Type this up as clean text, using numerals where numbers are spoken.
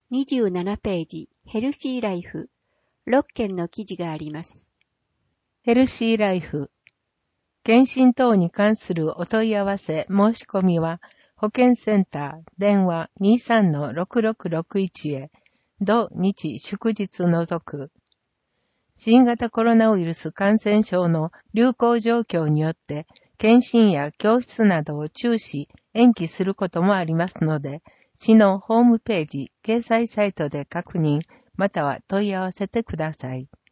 27ページ、ヘルシーライフ。6件の記事があります。 ヘルシーライフ。検診等に関するお問い合わせ、申し込みは、保健センター、電話 23-6661 へ、土日祝日除く。新型コロナウイルス感染症の流行状況によって、検診や教室などを中止、延期することもありますので、市のホームページ、掲載サイトで確認、または問い合わせてください。